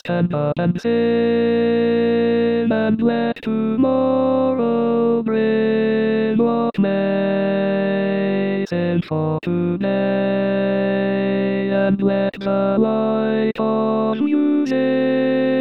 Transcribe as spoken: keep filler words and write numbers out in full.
stand up and sing, and let tomorrow bring what may. Sing for today, and let the light of music